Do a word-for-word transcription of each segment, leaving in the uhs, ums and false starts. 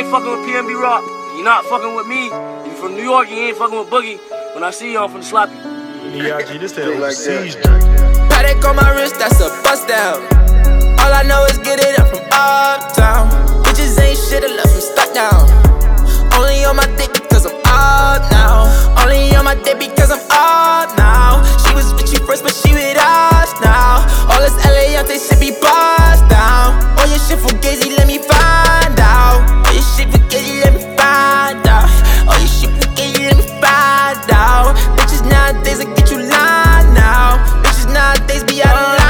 ain't fucking with P N B Rock, you not fucking with me. If you from New York, you ain't fucking with Boogie. When I see you, I'm finna slap you. E I G, this that like siege. Patek on my wrist, that's a bust down. All I know is get it up from uptown. Bitches ain't shit, I left them stuck down. Only on my dick because I'm up now. Only on my dick because I'm up now. She was with you first, but she with us now. All this Eliantte shit be bust down. All your shit for Gazy, let me find out. All your shit for Gazy, let me find out. All your shit for Gazy, let me find out. Bitches nowadays, I get you lined now. Bitches nowadays be out of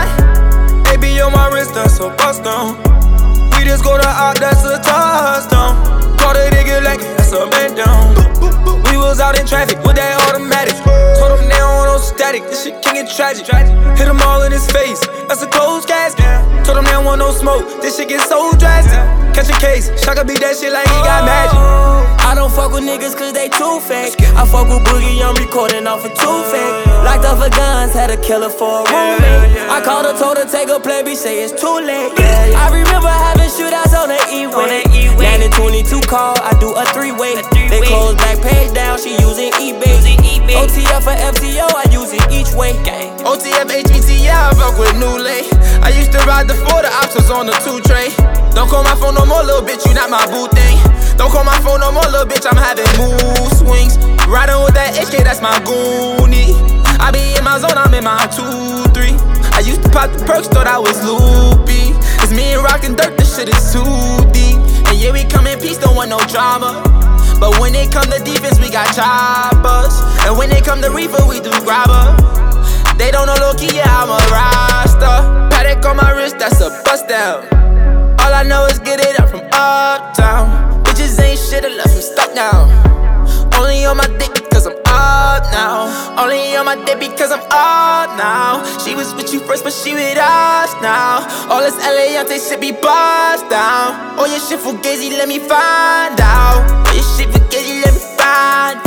line. Baby on my wrist, that's a bust down. We just go to out, that's a touchdown. Call the nigga like that's a man down. We was out in traffic with that automatic. Told him they don't want no static, this shit can get tragic. Hit him all in his face, that's a closed casket. Told him they don't want no smoke, this shit get so drastic. Catch a case, Shaka beat that shit like he got magic. I don't fuck with niggas cause they too fake. I fuck with Boogie, I'm recording off a two fake. Locked up for guns, had a killer for a roommate. I called her, told her take a play, bitch say it's too late. I remember having shootouts on the E-way. Landing twenty-two call, I do a three-way. They close back page down, she using eBay. O T F or F T O, I use it each way. O T F, H B T, yeah, I fuck with New Lay. I used to ride the four, the ops was on the two tray. Don't call my phone no more, little bitch, you not my boo thing. Don't call my phone no more, little bitch, I'm having mood swings. Riding with that H K, that's my goonie. I be in my zone, I'm in my two three. I used to pop the perks, thought I was loopy. It's me and Rock and Dirt, this shit is too deep. And yeah, we come in peace, don't want no drama. But when it come to defense, we got choppers. And when it come to reefer, we do grabber. They don't know low-key, yeah, I'm a roster. Patek on my wrist, that's a bust down. All I know is get it up from uptown. Bitches ain't shit, I left them stuck down. Only on my dick because I'm up now. Only on my dick because I'm up now. She was with you first, but she with us now. All this Eliantte shit be bust down. All your shit for Gazy, let me find out. All your shit for Gazy, let me find